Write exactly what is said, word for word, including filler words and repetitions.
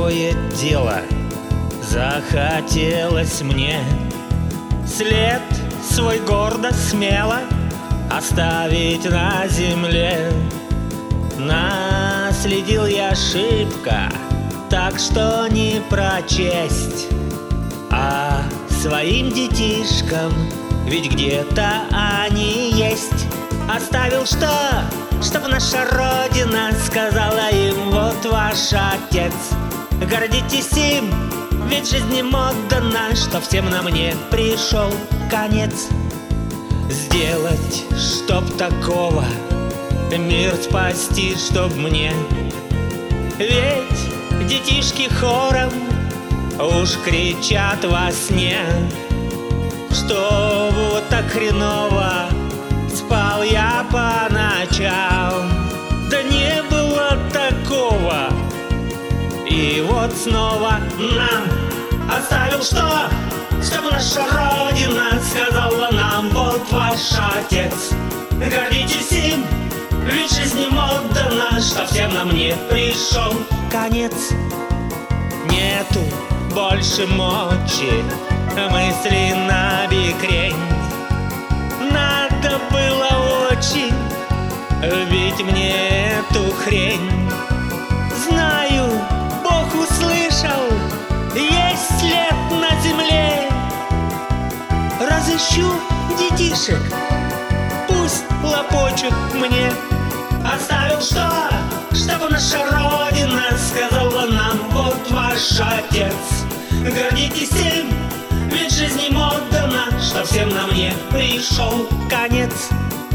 такое дело захотелось мне след свой гордо, смело оставить на земле. Наследил я шибко, так что не прочесть. А своим детишкам, ведь где-то они есть, оставил что? Чтоб наша Родина сказала им: вот ваш отец. Гордитесь им, ведь жизнь им отдана, что всем нам не пришел конец. Сделать, чтоб такого мир спасти, чтоб мне. Ведь детишки хором уж кричат во сне, что вот так хреново спал я по ночам. Да не было такого. И вот снова нам оставил что? Чтобы наша Родина сказала нам: вот ваш отец. Гордитесь им, ведь жизнь им отдана, что всем нам не пришел конец. Нету больше мочи мысли на бекрень. Надо было очень любить мне эту хрень. Знаю, Бог услышал, есть след на земле. Разыщу детишек, пусть лопочут мне. Оставил что? Чтобы наша Родина сказала нам: вот ваш отец. Гордитесь им, ведь жизнь им отдана, что всем нам не пришел конец.